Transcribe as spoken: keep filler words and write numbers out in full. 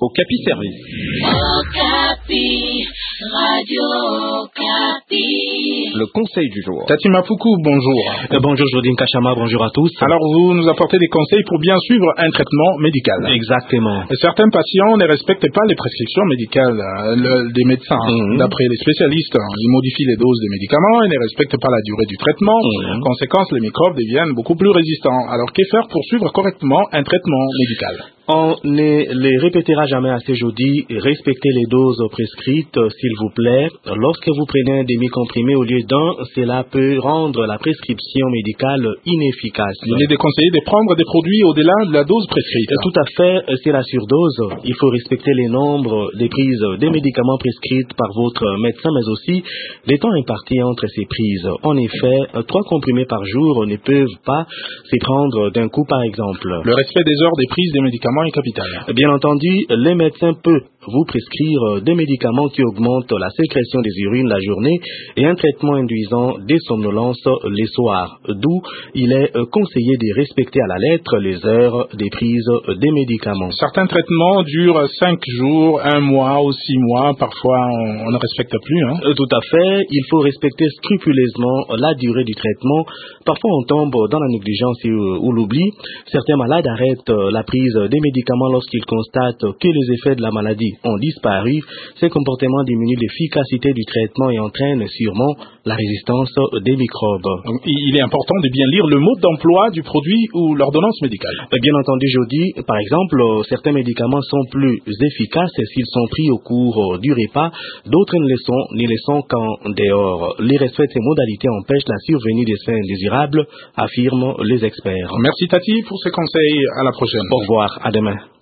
Okapi Service. Okapi, Radio Okapi. Le conseil du jour. Tati Mapuku, bonjour. Euh, bonjour Jodine Kachama, bonjour à tous. Alors vous nous apportez des conseils pour bien suivre un traitement médical. Exactement. Et certains patients ne respectent pas les prescriptions médicales euh, le, des médecins. Mm-hmm. D'après les spécialistes, ils modifient les doses des médicaments et ne respectent pas la durée du traitement. Mm-hmm. Conséquence, les microbes deviennent beaucoup plus résistants. Alors que faire pour suivre correctement un traitement médical? On ne les répétera jamais assez, Jody. Respectez les doses prescrites, s'il vous plaît. Lorsque vous prenez un demi-comprimé au lieu d'un, cela peut rendre la prescription médicale inefficace. Il est déconseillé de prendre des produits au-delà de la dose prescrite. Tout à fait, c'est la surdose. Il faut respecter les nombres des prises des médicaments prescrites par votre médecin, mais aussi les temps impartis entre ces prises. En effet, trois comprimés par jour ne peuvent pas s'y prendre d'un coup, par exemple. Le respect des heures des prises des médicaments est capital. Bien entendu, les médecins peuvent vous prescrire des médicaments qui augmentent la sécrétion des urines la journée et un traitement induisant des somnolences les soirs. D'où il est conseillé de respecter à la lettre les heures des prises des médicaments. Certains traitements durent cinq jours, un mois ou six mois. Parfois, on, on ne respecte plus. Hein? Tout à fait. Il faut respecter scrupuleusement la durée du traitement. Parfois, on tombe dans la négligence ou, ou l'oubli. Certains malades arrêtent la prise des médicaments lorsqu'ils constatent que les effets de la maladie ont disparu. Ces comportements diminuent l'efficacité du traitement et entraînent sûrement la résistance des microbes. Donc, il est important de bien lire le mode d'emploi du produit ou l'ordonnance médicale. Bien entendu, Jody. Par exemple, certains médicaments sont plus efficaces s'ils sont pris au cours du repas. D'autres ne le sont, ne le sont qu'en dehors. Les respect de ces modalités empêche la survenue des effets indésirables, affirment les experts. Merci Tati pour ces conseils. À la prochaine. Au revoir. À demain.